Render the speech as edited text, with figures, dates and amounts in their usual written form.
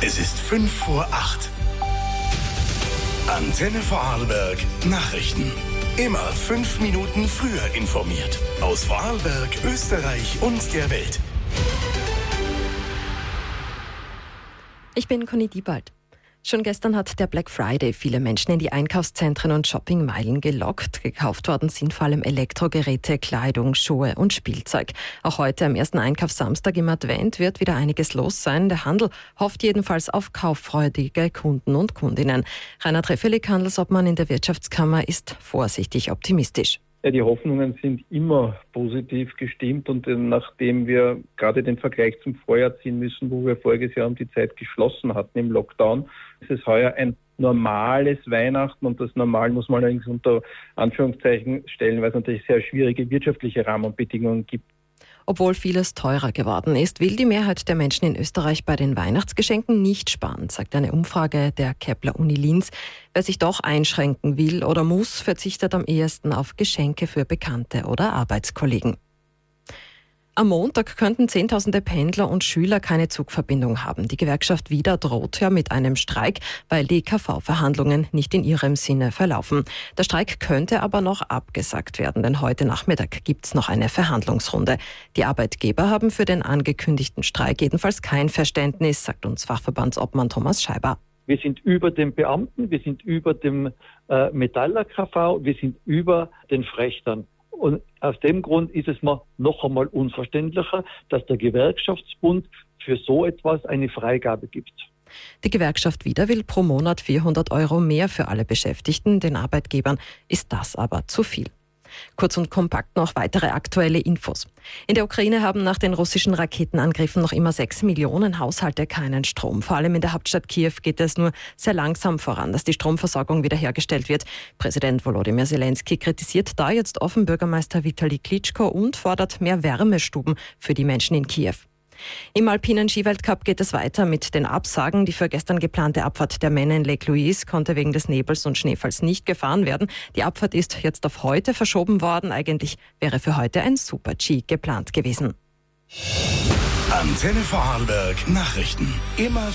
Es ist 5:05. Antenne Vorarlberg Nachrichten. Immer 5 Minuten früher informiert. Aus Vorarlberg, Österreich und der Welt. Ich bin Conny Diebald. Schon gestern hat der Black Friday viele Menschen in die Einkaufszentren und Shoppingmeilen gelockt. Gekauft worden sind vor allem Elektrogeräte, Kleidung, Schuhe und Spielzeug. Auch heute am ersten Einkaufssamstag im Advent wird wieder einiges los sein. Der Handel hofft jedenfalls auf kauffreudige Kunden und Kundinnen. Rainer Treffelig, Handelsobmann in der Wirtschaftskammer, ist vorsichtig optimistisch. Ja, die Hoffnungen sind immer positiv gestimmt und nachdem wir gerade den Vergleich zum Vorjahr ziehen müssen, wo wir voriges Jahr um die Zeit geschlossen hatten im Lockdown, ist es heuer ein normales Weihnachten und das Normal muss man allerdings unter Anführungszeichen stellen, weil es natürlich sehr schwierige wirtschaftliche Rahmenbedingungen gibt. Obwohl vieles teurer geworden ist, will die Mehrheit der Menschen in Österreich bei den Weihnachtsgeschenken nicht sparen, sagt eine Umfrage der Kepler-Uni Linz. Wer sich doch einschränken will oder muss, verzichtet am ehesten auf Geschenke für Bekannte oder Arbeitskollegen. Am Montag könnten Zehntausende Pendler und Schüler keine Zugverbindung haben. Die Gewerkschaft Vida droht ja mit einem Streik, weil die KV-Verhandlungen nicht in ihrem Sinne verlaufen. Der Streik könnte aber noch abgesagt werden, denn heute Nachmittag gibt's noch eine Verhandlungsrunde. Die Arbeitgeber haben für den angekündigten Streik jedenfalls kein Verständnis, sagt uns Fachverbandsobmann Thomas Scheiber. Wir sind über den Beamten, wir sind über dem Metaller KV, wir sind über den Frächtern. Und aus dem Grund ist es mir noch einmal unverständlicher, dass der Gewerkschaftsbund für so etwas eine Freigabe gibt. Die Gewerkschaft Vida will pro Monat 400 € mehr für alle Beschäftigten. Den Arbeitgebern ist das aber zu viel. Kurz und kompakt noch weitere aktuelle Infos. In der Ukraine haben nach den russischen Raketenangriffen noch immer 6 Millionen Haushalte keinen Strom. Vor allem in der Hauptstadt Kiew geht es nur sehr langsam voran, dass die Stromversorgung wiederhergestellt wird. Präsident Volodymyr Zelensky kritisiert da jetzt offen Bürgermeister Vitali Klitschko und fordert mehr Wärmestuben für die Menschen in Kiew. Im alpinen Skiweltcup geht es weiter mit den Absagen. Die für gestern geplante Abfahrt der Männer in Lake Louise konnte wegen des Nebels und Schneefalls nicht gefahren werden. Die Abfahrt ist jetzt auf heute verschoben worden. Eigentlich wäre für heute ein Super-G geplant gewesen. Antenne Vorarlberg Nachrichten. Immer